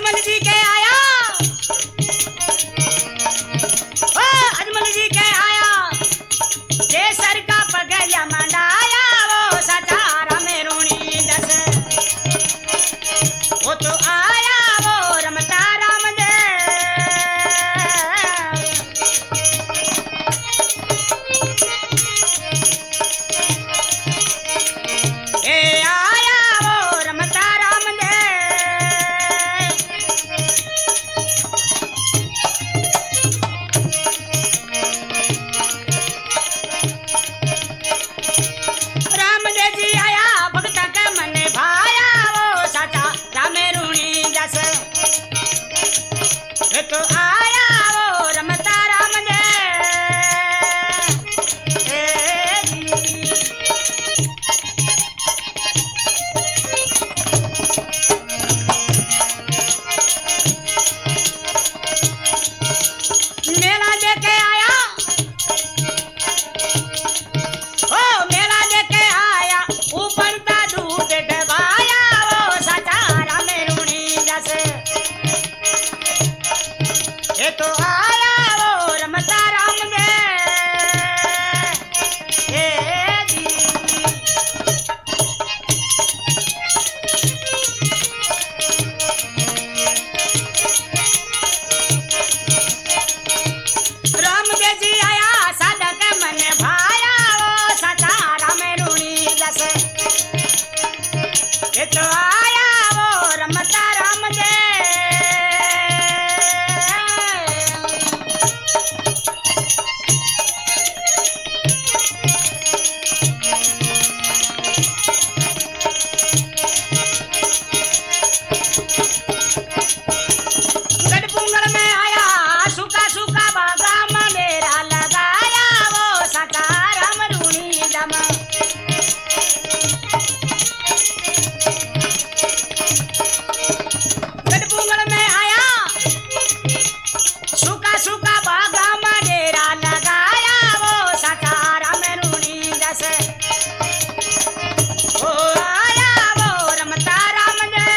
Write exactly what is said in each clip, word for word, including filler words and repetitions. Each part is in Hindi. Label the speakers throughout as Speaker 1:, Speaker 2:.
Speaker 1: अजमल जी के आया, ओ अजमल जी के आया, केसर का पगलिया मंडाया, वो सचारा में रूणी दस, वो तो आया वो रमता राम दे, ए आया वो रमता राम दे। राम दे जी आया भगत के मन भाया, वो सचा राम रूणी जस, ये तो आया वो रमता राम दे, ए जी। मेला देखे आया, ओ मेला देखे आया, ऊपर का दूध डबाया, वो सचारा में रूणी जस, ये तो आया वो रमता राम दे, ए जी। राम दे जी आया साधक मन भाया, वो सचारा में रूणी जस, ये तो आया वो रमता राम दे। गढ़पुंगड़ में आया सूखा सूखा बागाम मेरा लगाया, वो सचारा में रूणी जमा, गढ़पुंगड़ में आया सूखा सूखा बागाम डेरा लगाया, वो सचारा में रूणी जस, ओ आया वो रमता राम दे।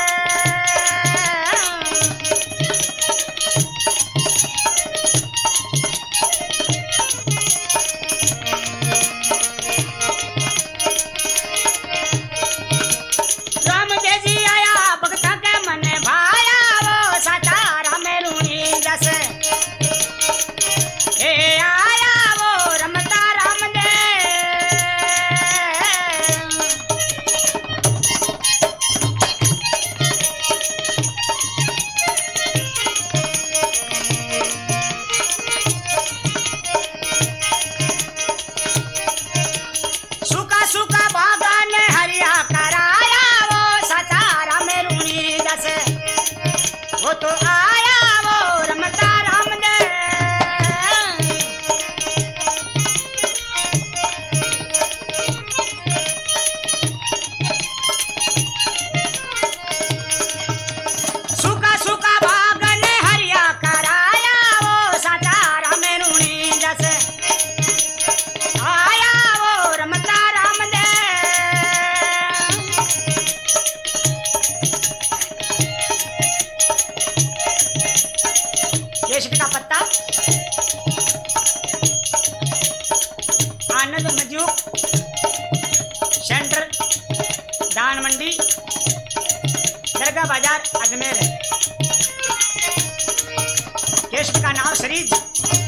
Speaker 1: राम दे जी आया भगत के मन भाया, वो सचारा में रूणी जस, ए आया वो रमता राम दे। सूखा सूखा बागान हरिया कराया, वो सचारा में रूणी जस, वो तो आया वो रमता राम दे। सूखा सूखा बागान हरिया कराया, वो सचारा में रूणी जस, आया वो रमता राम दे। केसर का पत्ता आनंद मजूक सेंटर दान मंडी दरगाह बाजार अजमेर है। केसर का नाम सरीज